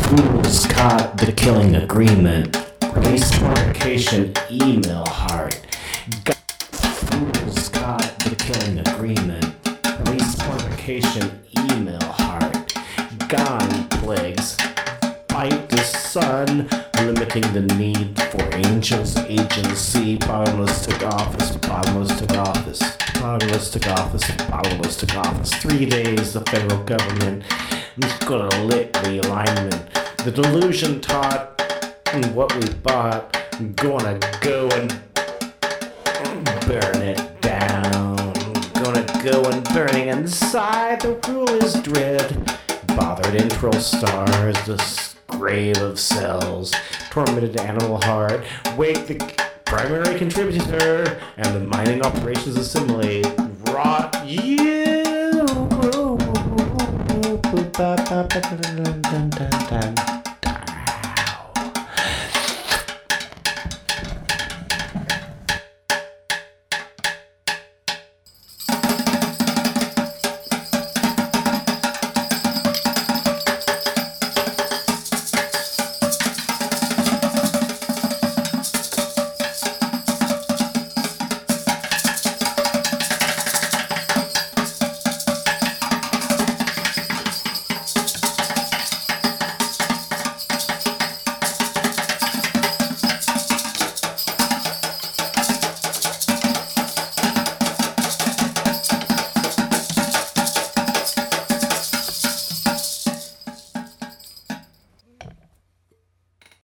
Fools caught the killing agreement. Race fornication email heart. Fools caught the killing agreement. Race fornication email heart. Gone plagues. Fight the sun. Limiting the need for angels agency. Bottomless took office. Bottomless took office. Bottomless took office. Bottomless took office. 3 days the federal government is gonna lick the alignment. The delusion taught what we bought. Gonna go and burn it down. Gonna go and burning inside. The rule is dread. Bothered intro stars. The grave of cells. Tormented animal heart. Wake the primary contributor. And the mining operations assimilate. Rot you. Ba, ba, ba, da, da, da, da, da.